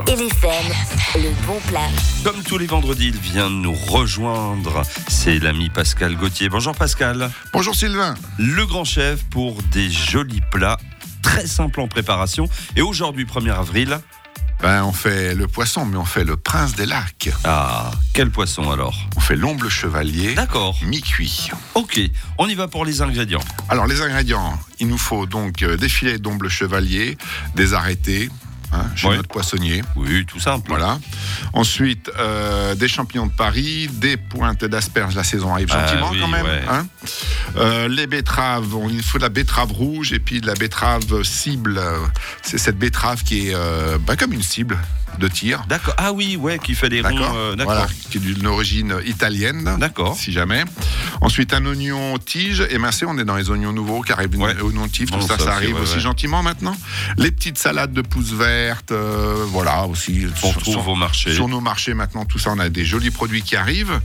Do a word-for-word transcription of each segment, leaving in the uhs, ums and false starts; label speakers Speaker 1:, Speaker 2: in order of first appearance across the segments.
Speaker 1: L F M, le bon plat.
Speaker 2: Comme tous les vendredis, il vient nous rejoindre. C'est l'ami Pascal Gauthier. Bonjour Pascal.
Speaker 3: Bonjour Sylvain.
Speaker 2: Le grand chef pour des jolis plats très simples en préparation. Et aujourd'hui, premier avril...
Speaker 3: Ben, on fait le poisson, mais on fait le prince des lacs.
Speaker 2: Ah, quel poisson alors?
Speaker 3: On fait l'omble chevalier.
Speaker 2: D'accord.
Speaker 3: Mi-cuit.
Speaker 2: Ok, on y va pour les ingrédients.
Speaker 3: Alors, les ingrédients, il nous faut donc euh, des filets d'omble chevalier, des arrêtés, hein, chez
Speaker 2: Oui.
Speaker 3: notre poissonnier.
Speaker 2: Oui, tout simple.
Speaker 3: Voilà. Ensuite, euh, des champignons de Paris, des pointes d'asperges, la saison arrive
Speaker 2: Ah
Speaker 3: gentiment
Speaker 2: oui,
Speaker 3: quand même.
Speaker 2: ouais.
Speaker 3: Hein. Euh, les betteraves, on- il faut de la betterave rouge et puis de la betterave cible. C'est cette betterave qui est euh, bah, comme une cible de tir.
Speaker 2: D'accord. Ah oui, ouais, qui fait des ronds.
Speaker 3: D'accord,
Speaker 2: euh, d'accord.
Speaker 3: voilà, qui est d'une origine italienne.
Speaker 2: D'accord.
Speaker 3: Si jamais. Ensuite, un oignon tige émincé. On est dans les oignons nouveaux qui arrivent,
Speaker 2: Ouais.
Speaker 3: oignons tige,
Speaker 2: Bon,
Speaker 3: tout ça,
Speaker 2: ça
Speaker 3: ça
Speaker 2: aussi,
Speaker 3: arrive
Speaker 2: ouais,
Speaker 3: aussi
Speaker 2: ouais.
Speaker 3: gentiment maintenant. Les petites salades de pousses vertes, euh, voilà aussi.
Speaker 2: On
Speaker 3: Sur-
Speaker 2: retrouve au marché.
Speaker 3: Sur nos marchés maintenant, tout ça, on a des jolis produits qui arrivent.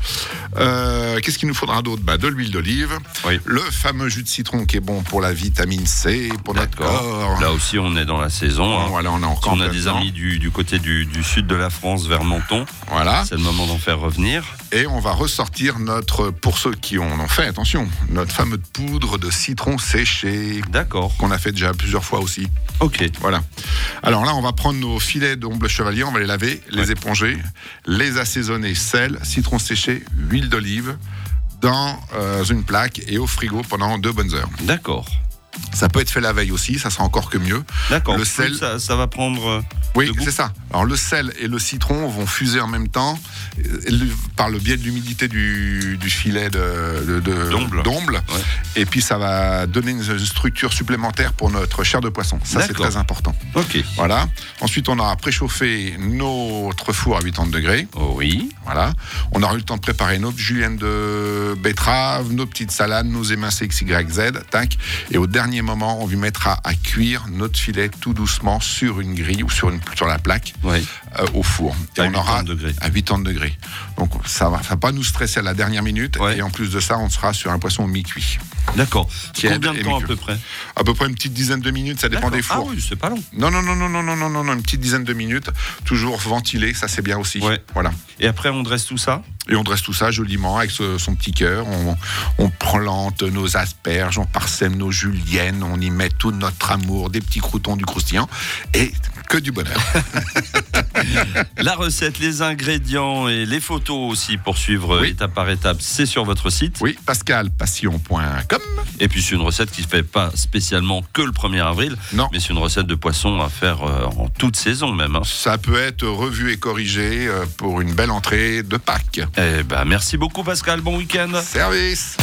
Speaker 3: Euh, qu'est-ce qu'il nous faudra d'autre? Bah, de l'huile d'olive,
Speaker 2: Oui.
Speaker 3: le fameux jus de citron qui est bon pour la vitamine C, pour notre
Speaker 2: D'accord.
Speaker 3: corps.
Speaker 2: Là aussi, on est dans la saison. hein.
Speaker 3: Voilà, on est
Speaker 2: Si
Speaker 3: encore
Speaker 2: on a des amis du, du côté du, du sud de la France, vers Menton,
Speaker 3: Voilà.
Speaker 2: c'est le moment d'en faire revenir.
Speaker 3: Et on va ressortir notre, pour ceux qui en ont fait, attention, notre fameuse poudre de citron séché,
Speaker 2: D'accord.
Speaker 3: qu'on a fait déjà plusieurs fois aussi.
Speaker 2: Ok.
Speaker 3: Voilà. Alors là, on va prendre nos filets d'omble chevalier, on va les laver, les
Speaker 2: Ouais.
Speaker 3: éponger, les assaisonner, sel, citron séché, huile d'olive, dans euh, une plaque et au frigo pendant deux bonnes heures.
Speaker 2: D'accord.
Speaker 3: Ça peut être fait la veille aussi, ça sera encore que mieux.
Speaker 2: D'accord.
Speaker 3: Le
Speaker 2: Plus
Speaker 3: sel-
Speaker 2: Ça, ça va prendre. euh,
Speaker 3: Oui,
Speaker 2: Le goût.
Speaker 3: c'est ça. Alors le sel et le citron vont fuser en même temps euh, le- par le biais de l'humidité du, du filet de, de- de-
Speaker 2: D'omble.
Speaker 3: d'omble.
Speaker 2: Ouais.
Speaker 3: Et puis ça va donner une structure supplémentaire pour notre chair de poisson. Ça, c'est
Speaker 2: D'accord.
Speaker 3: très important.
Speaker 2: Ok.
Speaker 3: Voilà. Ensuite, on aura préchauffé notre four à quatre-vingts degrés.
Speaker 2: Oh oui.
Speaker 3: Voilà. On aura eu le temps de préparer notre julienne de betterave, nos petites salades, nos émincés X Y Z. Tac. Et au dernier moment, on lui mettra à cuire notre filet tout doucement sur une grille ou sur, une, sur la plaque
Speaker 2: Oui.
Speaker 3: euh, au four. Et
Speaker 2: À
Speaker 3: on aura
Speaker 2: quatre-vingts degrés.
Speaker 3: à quatre-vingts degrés. Donc ça va, ça va pas nous stresser à la dernière minute.
Speaker 2: Ouais.
Speaker 3: Et en plus de ça, on sera sur un poisson mi-cuit.
Speaker 2: D'accord.
Speaker 3: Tiède
Speaker 2: Combien de
Speaker 3: et
Speaker 2: temps à
Speaker 3: mi-cuit.
Speaker 2: peu près?
Speaker 3: À peu près une petite dizaine de minutes, ça dépend
Speaker 2: D'accord.
Speaker 3: des fours.
Speaker 2: Ah oui, c'est pas long.
Speaker 3: Non, non, non, non, non, non, non, non, non, une petite dizaine de minutes, toujours ventilé, ça c'est bien aussi.
Speaker 2: Ouais.
Speaker 3: Voilà.
Speaker 2: Et après, on dresse tout ça?
Speaker 3: Et on dresse tout ça joliment avec ce- son petit cœur. On, on plante nos asperges, on parsème nos juliennes, on y met tout notre amour, des petits croutons, du croustillant et que du bonheur.
Speaker 2: La recette, les ingrédients et les photos aussi pour suivre
Speaker 3: Oui.
Speaker 2: étape par étape, c'est sur votre site.
Speaker 3: Oui, pascal passion point com.
Speaker 2: Et puis c'est une recette qui ne fait pas spécialement que le premier avril,
Speaker 3: Non.
Speaker 2: mais c'est une recette de poisson à faire euh, en toute saison même. hein.
Speaker 3: Ça peut être revu et corrigé euh, pour une belle entrée de Pâques.
Speaker 2: Eh ben, merci beaucoup Pascal, bon week-end.
Speaker 3: Service.